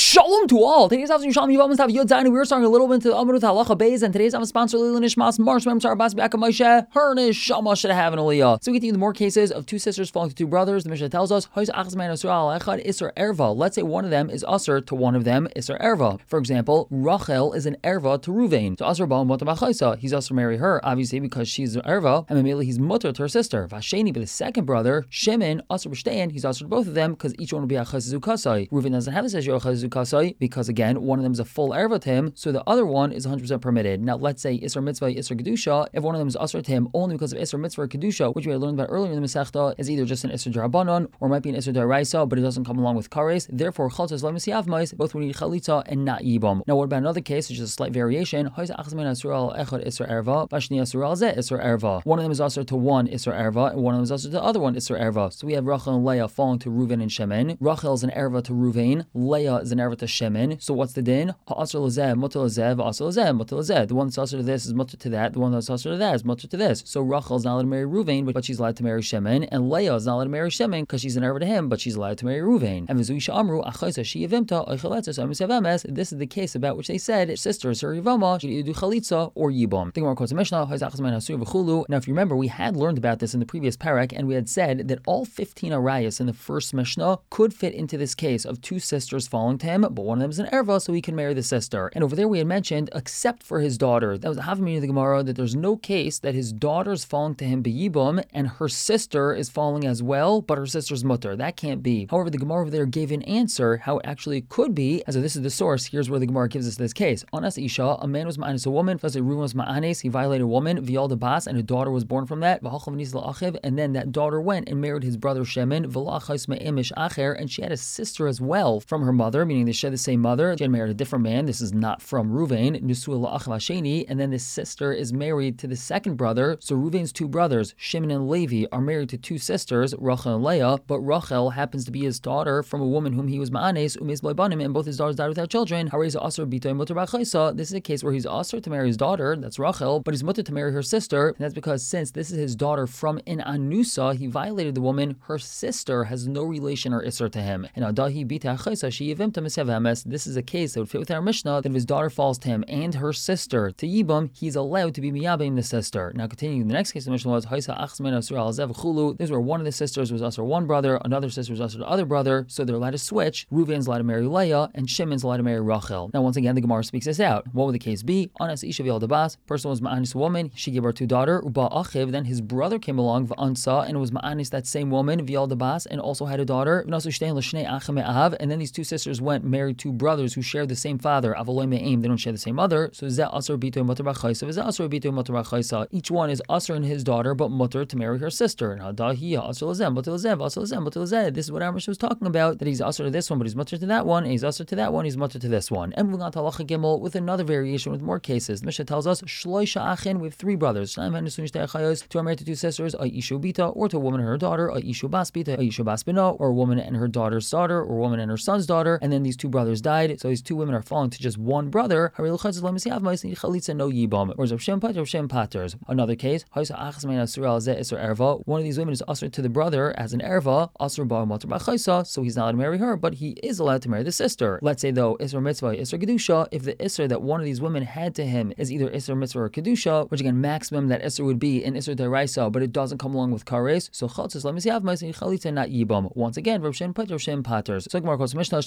Shalom to all. Today's episode of Shalom Yivam Stav Yud Zayin. We were starting a little bit into the Amrut Halacha Beis, and today's sponsor Lila Nishmas Marsh Memsar Bas Biaka Moshe. Her Nishama should have an Aliyah. So we continue the more cases of two sisters falling to two brothers. The Mishnah tells us Hois Achas Man Asur Al Echad Isur Erva. Let's say one of them is Asur to one of them Isur Erva. For example, Rachel is an Erva to Ruvain. So Asur Ba Mutar B'Chaisa. He's Asur to marry her, obviously because she's an Erva, and immediately he's Mutar to her sister. Vasheni, but the second brother Shimon Asur B'Shtein. He's Asur to both of them because each one will be a Chazukasai. Ruvain doesn't have this as your Chazukasai because again, one of them is a full erva to him, so the other one is 100% permitted. Now, let's say Isra Mitzvah, Isra Kedusha, if one of them is Asr to him only because of Isra Mitzvah or Kedusha, which we had learned about earlier in the Masechta, is either just an Isra D'Rabbanan or might be an Isra D'Oraisa, but it doesn't come along with Kares. Therefore, Chaltzas Lo Misiyavmais, both would need Chalitza and not Yibam. Now, what about another case, which is a slight variation? One of them is Asr to one Isra Erva, and one of them is Asr to the other one Isra Erva. So we have Rachel and Leah falling to Reuven and Shimon. Rachel is an Erva to Reuven, Leah is an Erva to Shimon. So what's the din? The one that's asr to this is mutter to that. The one that's asr to that is mutter to this. So Rachel is not allowed to marry Ruvain, but she's allowed to marry Shimon, and Leah is not allowed to marry Shimon because she's an erva to him, but she's allowed to marry Ruvain. And this is the case about which they said sisters or Yivama should either do chalitza or yibam. Think more quotes Mishnah. Now, if you remember, we had learned about this in the previous parak, and we had said that all 15 arayas in the first Mishnah could fit into this case of two sisters falling to him, but one of them is an erva, so he can marry the sister. And over there we had mentioned, except for his daughter, that was a half meaning of the Gemara, that there's no case that his daughter's falling to him b'yibum and her sister is falling as well, but her sister's mutter. That can't be. However, the Gemara over there gave an answer how it actually could be. And so this is the source. Here's where the Gemara gives us this case. Anas Isha, a man was ma'anis a woman, Reuven was ma'anis, he violated a woman, Vial de Bas, and a daughter was born from that, and then that daughter went and married his brother Shimon, and she had a sister as well from her mother, meaning they share the same mother. She had married a different man. This is not from Ruvain. And then this sister is married to the second brother. So Ruvain's two brothers, Shimon and Levi, are married to two sisters, Rachel and Leah, but Rachel happens to be his daughter from a woman whom he was ma'anes, and both his daughters died without children. This is a case where he's asr to marry his daughter, that's Rachel, but he's mutter to marry her sister, and that's because since this is his daughter from an anusa, he violated the woman, her sister has no relation or isser to him. And this is a case that would fit with our Mishnah, that if his daughter falls to him and her sister to Yibam, he's allowed to be miyabim the sister. Now continuing, the next case the Mishnah was this is where one of the sisters was also one brother, another sister was also the other brother, so they're allowed to switch. Reuven's allowed to marry Leah, and Shimon's allowed to marry Rachel. Now once again, the Gemara speaks this out. What would the case be? Anas Isha Vial Dabas, person was ma'anis a woman, she gave birth to a daughter, Uba Achiv, then his brother came along, V'ansa, and was ma'anis that same woman, Vial Dabas, and also had a daughter, and then these two sisters went married two brothers who shared the same father, they don't share the same mother, so each one is asr in his daughter, but mutter to marry her sister. This is what our Mishnah was talking about, that he's asr to this one, but he's mutter to that one, and he's asr to that one, he's mutter to this one. And moving on to Halacha Gimel with another variation with more cases. The Mishnah tells us, Shloisha Achin, we have three brothers, two are married to two sisters, Aishu Bita, or to a woman and her daughter, Aishu Bas Bita, Aishu Bas Bina, or a woman and her daughter's daughter, or a woman and her son's daughter, and then these two brothers died, so these two women are falling to just one brother. Whereas Rav Shem Paters. Another case, one of these women is asr to the brother as an erva, asr ba matar b'chaisa, so he's not allowed to marry her, but he is allowed to marry the sister. Let's say though, Isra Mitzvah, Isra Kedusha, if the Isra that one of these women had to him is either Isra Mitzvah or Kedusha, which again, maximum that Isra would be in Isra D'Oraisa, but it doesn't come along with Kares, so Chaltzis Lo Misiyavmais and Chalitza not Yibam. Once again, Rav Shem Paters. So Gemara quotes Mishnah,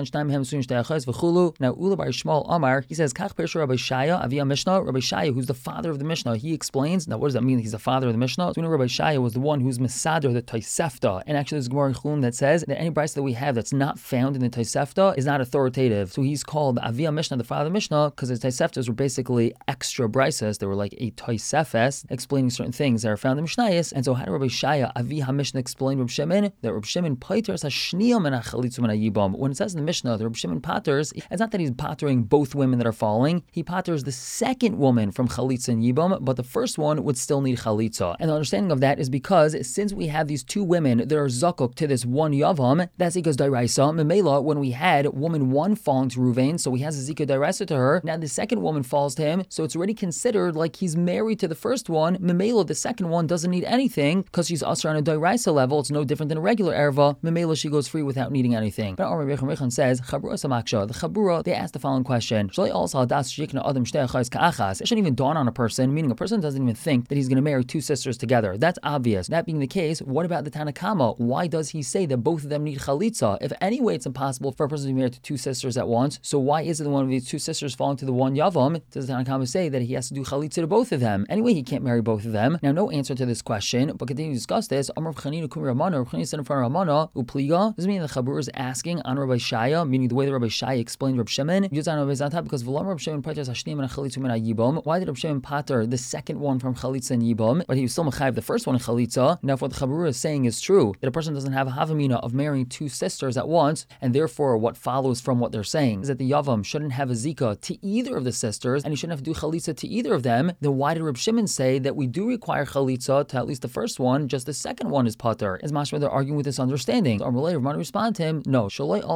now Ula Bar Shmuel Amar, he says, Kach Pesher Rabbi Shaya, Avia Mishnah, Rabbi Shaya, who's the father of the Mishnah, he explains, now what does that mean, he's the father of the Mishnah? So we know Rabbi Shaya was the one who's Mesader, the Tosefta, and actually there's Gemara in Chulun that says that any brisa that we have that's not found in the Tosefta is not authoritative. So he's called Avia Mishnah, the father of the Mishnah, because the Toseftas were basically extra brisas. They were like a Tosefes, explaining certain things that are found in Mishnayos. And so how did Rabbi Shaya, Avia Mishnah, explain Rabbi Shimon? That Rabbi Shimon Paiters Hashniyam and Achalitzu and Yibam. When it says in the Mishnah that Rabbi Shimon Paters, it's not that he's pattering both women that are falling, he patters the second woman from Chalitza and Yibam, but the first one would still need Chalitza. And the understanding of that is because since we have these two women that are zakuk to this one Yavam, that's Zika's Dairaisa. Memela, when we had woman one falling to Ruvain, so he has a Zika Dairaisa to her, now the second woman falls to him, so it's already considered like he's married to the first one. Memela, the second one, doesn't need anything because she's also on a Dairaisa level. It's no different than a regular Erva. Memela, she goes free without needing anything. But Rabbi Yechon says, Chabura Samaksha. The Chabura, they asked the following question. It shouldn't even dawn on a person, meaning a person doesn't even think that he's going to marry two sisters together. That's obvious. That being the case, what about the Tanakama? Why does he say that both of them need chalitza? If anyway it's impossible for a person to be married to two sisters at once, so why is it that one of these two sisters falling to the one yavam? Does the Tanakama say that he has to do chalitza to both of them? Anyway, he can't marry both of them. Now, no answer to this question, but continue to discuss this. Amar Chanina Kum Ramana, Chanina said in front of Ramana, Upliga. Does it mean the Chabur is asking on Rabbi Shaya, meaning the way that Rabbi Shaya explained Rabbi Shimon? Because V'lam Rabbi Shimon pater Hashnim and Chalitza min Yibam. Why did Rabbi Shimon pater the second one from Chalitza and Yibam, but he was still mechayiv the first one in Chalitza? Now, if what the Chabur is saying is true, that a person doesn't have a havamina of marrying two sisters at once, and therefore what follows from what they're saying is that the Yavam shouldn't have a zika to either of the sisters, and he shouldn't have to do Chalitza to either of them, then why did Rabbi Shimon say that we do require Chalitza to at least the first one, just the second one is pater? As mashma, they're arguing with this understanding. So Amalei Rav respond to him, no. All the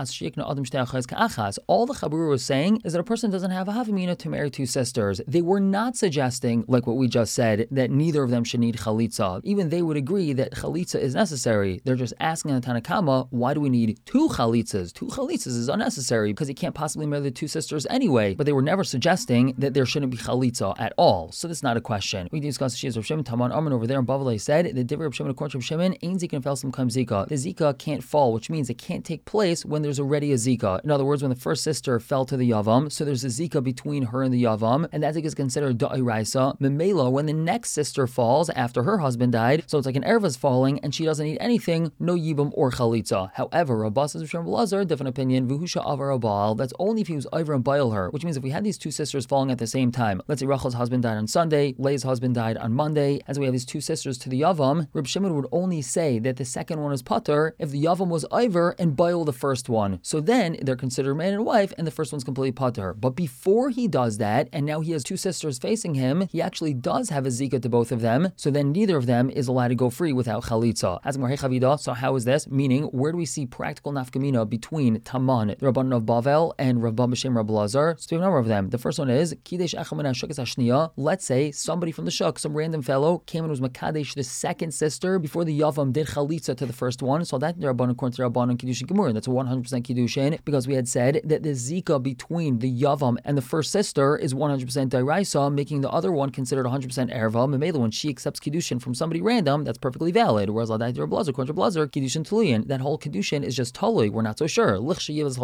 Chabur was saying is that a person doesn't have a havamina to marry two sisters. They were not suggesting, like what we just said, that neither of them should need chalitza. Even they would agree that chalitza is necessary. They're just asking on the Tanakama, why do we need two chalitzas? Two chalitzas is unnecessary because he can't possibly marry the two sisters anyway. But they were never suggesting that there shouldn't be chalitza at all. So that's not a question. We discussed the Shia of Shimon Taman Arman over there in Bavelay said that Divrei Rav Shimon according to Rav Shimon, Ein Zika and Felsim Kam Zika. The Zika can't fall, which means it can't take place when there's already a Zika. In other words, when the first sister fell to the Yavam, so there's a Zika between her and the Yavam, and that Zika is considered Da'iraisa. Memela, when the next sister falls after her husband died, so it's like an Erva's falling, and she doesn't need anything, no Yibam or Chalitza. However, Rabbah says Rav Lazar, different opinion, Vuhusha Avar Abal, that's only if he was Iver and Baal her, which means if we had these two sisters falling at the same time, let's say Rachel's husband died on Sunday, Leah's husband died on Monday, as we have these two sisters to the Yavam, Reb Shimon would only say that the second one is Pater if the Yavam was Iver and Baal the first one. So then they're considered man and wife, and the first one's completely Pater. But before he does that, and now he has two sisters facing him, he actually does have a Zika to both of them, so then neither of them is allowed to go free without Chalitza. So how is this? Meaning, where do we see practical nafkamina between Taman, the Rabbanan of Bavel, and Rav B'Shem Rab Lazar? So we have a number of them. The first one is, Kidesh Echamana Shukas Hashniya. Let's say somebody from the Shuk, some random fellow, came and was Makadesh, the second sister, before the Yavam did Chalitza to the first one. So that the Rabbanan according to Rabbanan Kiddushin Gemur. That's a 100% Kiddushin, because we had said that the Zika between the Yavam and the first sister is 100% Dairaisa, making the other one considered 100% Erva. Memela, when she accepts Kiddushin from somebody random, that's perfectly valid. Whereas Ladai Rab Lazar, according to Blazer, Kiddushin Tuluyan, that whole Kiddushin is just Talui. We're not so sure. When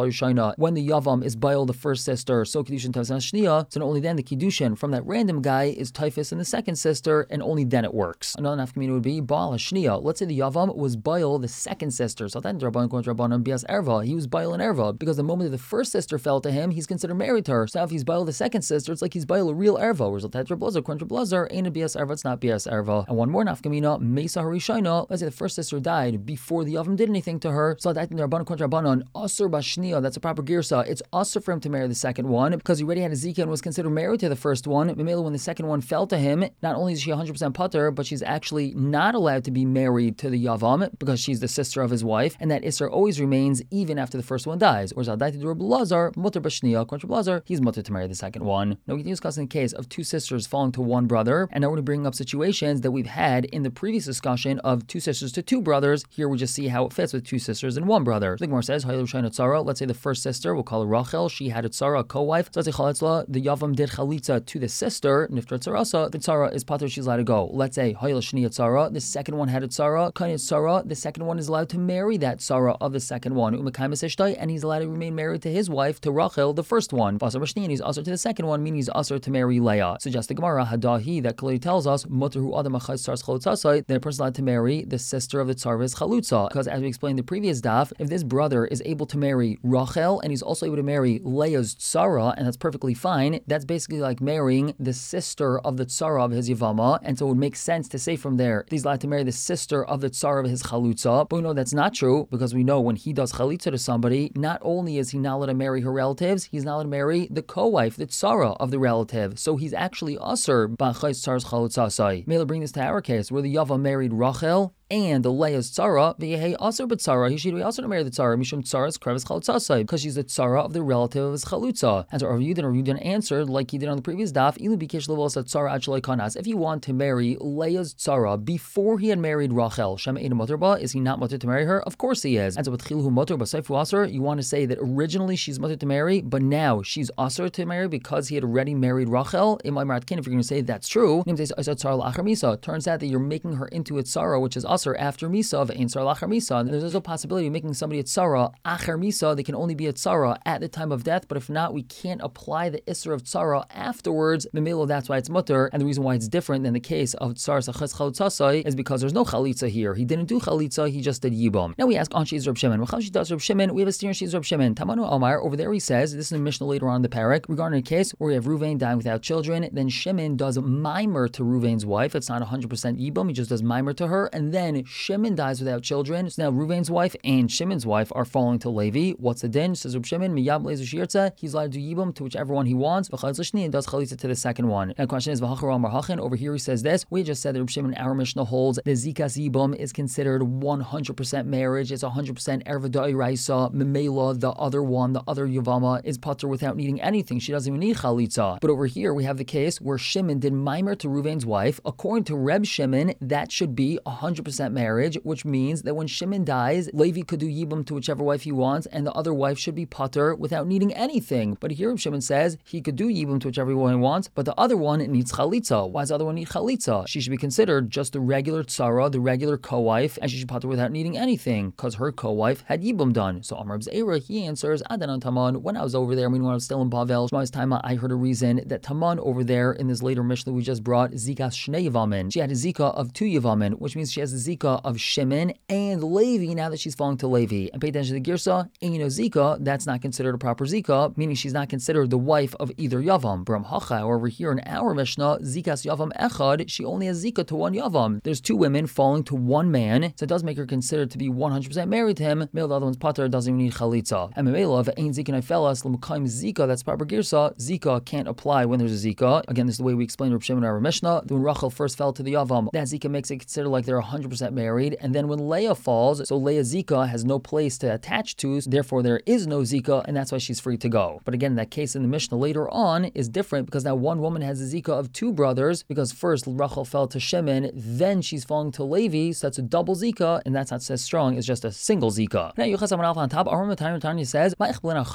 the Yavam is Baal the first sister, so Kiddushin Tavsan Shniya, so not only then the Kiddushin from that random guy is Typhus and the second sister, and only then it works. Another nafkamina would be Baal Hashniya. Let's say the Yavam was Baal the second sister, so then Rabban according to Rabbanan Bias Erva, he was Baal and Erva, because the moment that the first sister fell to him, he's considered married to her. So now if he's Baal the second sister, it's like he's Baal a real Erva. Whereas Tetra Blazer, according to Blazer, ain't a Bias Erva, it's not Bias Erva. And one more nafkamina, Mesa Harishayna. Let's say the first sister died before the Yavam did anything to her, so that Rabban according to Rabbanan, Asur Bashniya, that's a proper girsa. It's Asur for him to marry the second one, because he already had a Zika and was considered married to the first one. Memela, when the second one fell to him, not only is she 100% Pater, but she's actually not allowed to be married to the Yavam, because she's the sister of his wife, and that Isser always remains even after the first one dies. Whereas Adaiti Reb Lazar, Mutter Bashniya, according to Lazar, he's mutter to marry the second one. Now we can discuss in the case of two sisters falling to one brother, and now we're going to bring up situations that we've had in the previous discussion of two sisters to two brothers. Here we just see how it fits with two sisters and one brother. The Gemara says, let's say the first sister, we'll call her Rachel, she had a tzara, a co-wife. So let's say the Yavam did chalitza to the sister, Niftar tzarasa, the tzara is pater, she's allowed to go. Let's say the second one had a tzara, the second one is allowed to marry that tzara of the second one, and he's allowed to remain married to his wife, to Rachel, the first one. And he's also to the second one, meaning he's also to marry Leah. Suggests the Gemara, Hadahi, that clearly tells us, that a person is allowed to marry the sister of the tzar of his chalutza. Because as we explained in the previous daf, if this brother is able to marry Rachel, and he's also able to marry Leah's tzara, and that's perfectly fine, that's basically like marrying the sister of the tzara of his Yavama, and so it would make sense to say from there, he's allowed to marry the sister of the tzara of his chalutza. But we know that's not true, because we know when he does chalitza to somebody, not only is he not allowed to marry her relatives, he's not allowed to marry the co-wife, the tzara of the relative. So he's actually usher b'achayis tzar's chalutzasai. Mela, bring this to our case, where the Yavam married Rachel, and Leah's tzara, v'yehei aser b'tzara, he should be also to marry the tzara, mishum tzara's kreves chalutzasai, because she's the tzara of the relative of his chalutza. And so Rav Yudin answered, like he did on the previous daf, ilu bikesh levos tzara ad shaloi kanas. If you want to marry Leah's tzara before he had married Rachel, Shema Eid Mutter, is he not mutter to marry her? Of course he is. And so with Chilhu Mutter B'Seifu Aser, you want to say that originally she's mutter to marry, but now she's aser to marry because he had already married Rachel. If you're going to say that's true, it turns out that you're making her into a tzara, which is aser after misa of ein tzara lachar misa. There's also a possibility of making somebody a tzara achar misa. They can only be a tzara at the time of death, but if not, we can't apply the isser of tzara afterwards. Memelo, that's why it's mutter, and the reason why it's different than the case of tzara sachas chalutzasai is because there's no chalitza here. He didn't do chalitza, he just did yibam. Now we ask on Shiz Reb Shimon. She does Reb Shimon. We have a steer on Shiz Reb Shimon. Tamanu Omar, over there he says, this is a Mishnah later on in the parak, regarding a case where we have Ruvain dying without children, then Shimon does mimer to Ruvain's wife. It's not 100% yibam, he just does mimer to her, and then Shimon dies without children. So now Ruvain's wife and Shimon's wife are falling to Levi. What's the din? Says Reb Shimon, miyab lezu shirtza, he's allowed to do yibam to whichever one he wants, and does chalitza to the second one. Now the question is, over here he says this, we just said that Reb Shimon, our Mishnah holds the zikas yibam is considered 100% marriage, it's 100% erva da'iraisa, memela, the other one, the other yavama, is pater without needing anything, she doesn't even need chalitza. But over here we have the case where Shimon did mimer to Ruvain's wife. According to Reb Shimon, that should be 100% marriage, which means that when Shimon dies, Levi could do yibam to whichever wife he wants, and the other wife should be pater without needing anything. But here Reb Shimon says he could do yibam to whichever one he wants, but the other one needs chalitza. Why does the other one need chalitza? She should be considered just the regular tzara, the regular co-wife, and she should pater without needing anything, because her co-wife had yibam done. So Amar B'Zeira, he answers, Adan Taman, when I was over there, when I was still in Bavel, Shmai's time, I heard a reason that Taman over there in this later Mishnah we just brought, Zikas Shnei Yavamin. She had a Zika of 2 Yavamin, which means she has a Zika of Shimon and Levi now that she's falling to Levi. And pay attention to the Girsa, and Zika, that's not considered a proper Zika, meaning she's not considered the wife of either Yavam. Bram Hacha, over here in our Mishnah, Zikas Yavam Echad, she only has Zika to 1 Yavam. There's 2 women falling to 1 man, so it does make her considered to be 100% married to him. Male, the other one's pater, doesn't even need chalitza. And Memela, if it ain't Zika Naifelas, L'Mukaim Zika, that's proper Girsa, Zika can't apply when there's a Zika. Again, this is the way we explain Reb Shimon in our Mishnah. When Rachel first fell to the Yavam, that Zika makes it considered like they're 100% married. And then when Leah falls, so Leah Zika has no place to attach to, so therefore there is no Zika, and that's why she's free to go. But again, that case in the Mishnah later on is different because now one woman has a Zika of 2 brothers, because first Rachel fell to Shimon, then she's falling to Levi, so that's a double Zika, and that's not as strong as just a single Zika. Now Yuchas Amar on top, Tanya says, why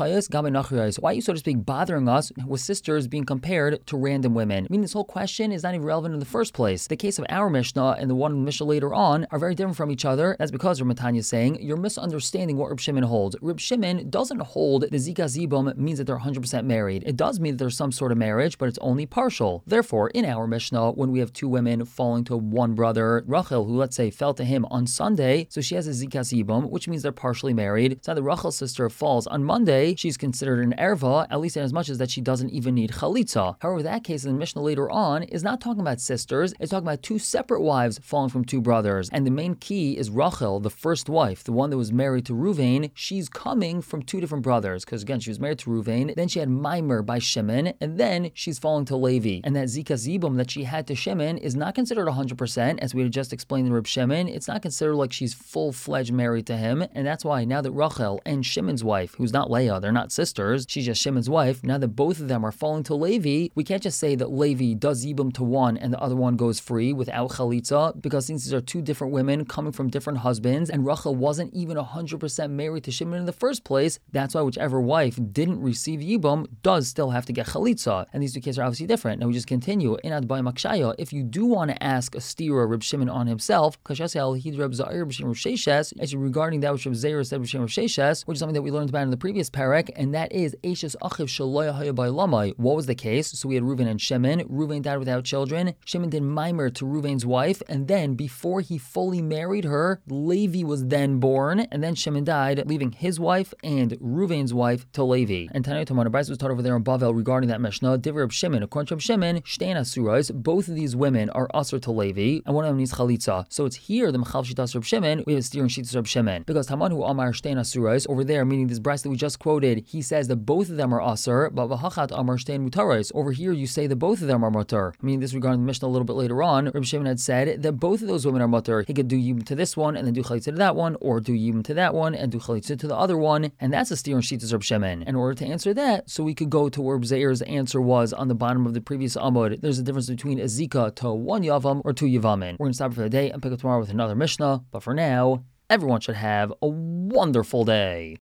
are you, so to speak, bothering us with sisters being compared to random women? I mean, this whole question is not even relevant in the first place. The case of our Mishnah and the one in the Mishnah later on are very different from each other. That's because Reb Tanya is saying you're misunderstanding what Reb Shimon holds. Reb Shimon doesn't hold the Zika Zibum means that they're 100% married. It does mean that there's some sort of marriage, but it's only partial. Therefore, in our Mishnah, when we have 2 women falling to one brother, Rachel, who let's say fell to him on Sunday, so she has a Zika Zibum, which means they're partially married. So now the Rachel's sister falls on Monday, she's considered an erva, at least in as much as that she doesn't even need chalitza. However, that case in the Mishnah later on is not talking about sisters, it's talking about 2 separate wives falling from 2 brothers. And the main key is Rachel, the first wife, the one that was married to Ruvain, she's coming from 2 different brothers, because again, she was married to Ruvain, then she had mimer by Shimon, and then she's falling to Levi. And that Zika Zibum that she had to Shimon is not considered 100%, as we had just explained in Reb Shimon. It's not considered like she's full-fledged married to him, and that's why now that Rachel and Shimon's wife, who's not Leah, they're not sisters, she's just Shimon's wife, now that both of them are falling to Levi, we can't just say that Levi does Yibum to one and the other one goes free without chalitza, because since these are 2 different women coming from different husbands, and Rachel wasn't even 100% married to Shimon in the first place, that's why whichever wife didn't receive Yibum does still have to get chalitza. And these 2 cases are obviously different. Now we just continue. In Adbai Makshaya, if you do want to ask a stira Reb Shimon on himself, actually regarding that which Reb Zeir said Reb Sheshes, which is something that we learned about in the previous parak, and that is Eishes Achiv Shaloya Hayabay Lamai. What was the case? So we had Reuven and Shimon. Reuven died without children. Shimon did mimer to Reuven's wife, and then before he fully married her, Levi was then born, and then Shimon died, leaving his wife and Reuven's wife to Levi. And Tanai Tamar Bryce was taught over there in Bavel regarding that Mishnah. Divrei Reb Shimon, according to Reb Shimon, Shtein Asurais, both of these women are Asur to Levi, and one of them needs Chalitza. So it's here the Mechal Shitas Reb Shimon, we have a steer in Shitas Reb Shimon. Because Taman who Amar Shtein Asurais, over there, meaning this Bryce that we just quoted, he says that both of them are Asur, but V'hachat Amar Shtein Mutarais. Over here you say that both of them are Mutar. I mean, this regarding the Mishnah a little bit later on, Reb Shimon had said that both of those women are Mutar. mutter. He could do yibum to this one and then do chalitza to that one, or do yibum to that one and do chalitza to the other one, and that's a steer and shitas Reb Shemen. In order to answer that, so we could go to where Reb Zeir's answer was on the bottom of the previous amud. There's a difference between a zika to one yavam or two yavamin. We're going to stop for the day and pick up tomorrow with another Mishnah, but for now, everyone should have a wonderful day.